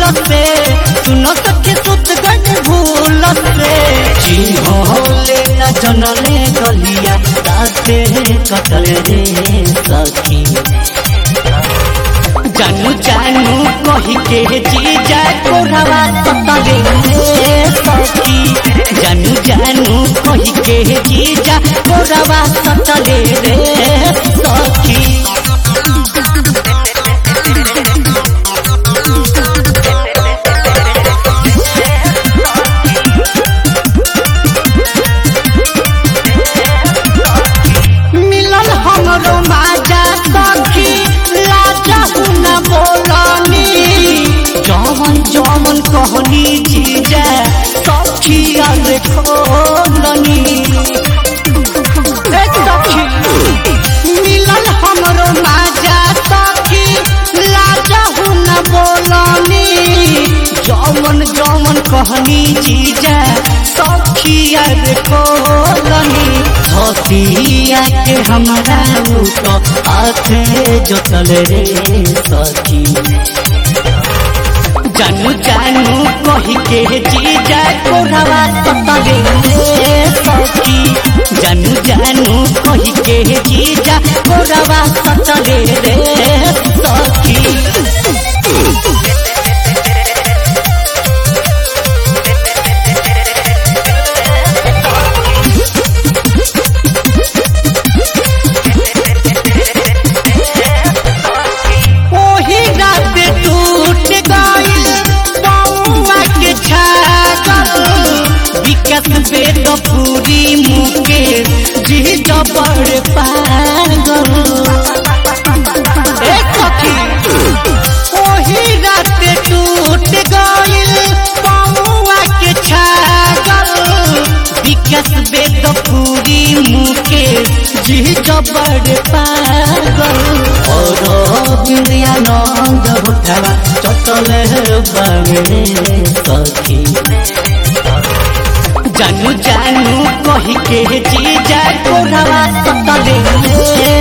से सुनो सखी सुत गए भूल से जी होले न जनले गलिया राते कटले रे सखी जानू जानू कही के जीजा कोरावा सतले रे सखी जानू जानू कही के जीजा कोरावा सतले रे सखी मिलन हमरो माजा सखी लाजा न बोलनी जवन जवन कहनी जीजा सखी अरे खोलनी सखी मिलन हमरो माजा सखी लाजा न बोलनी जवन जवन कहनी जीजा सखी अरे खोलनी हथिया के हमारा तो आखे जोतल रे सखी जानू जानू कही के जीजा कोरावा सतले रे सखी जानू जानू कही के जीजा कोरावा सतले रे सखी बेद पूरी मुके जी जबर पागल सखी ओही रात टूट गइल पौआ के छागल विकास बेद पूरी मुके जी जबर पागल और बिरयानंद भुटावा चटले बावे सखी जानू जानू कही के जीजा कोरावा सतले रे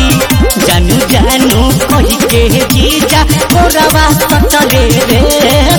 सखी जानू जानू कही के जीजा कोरावा सतले रे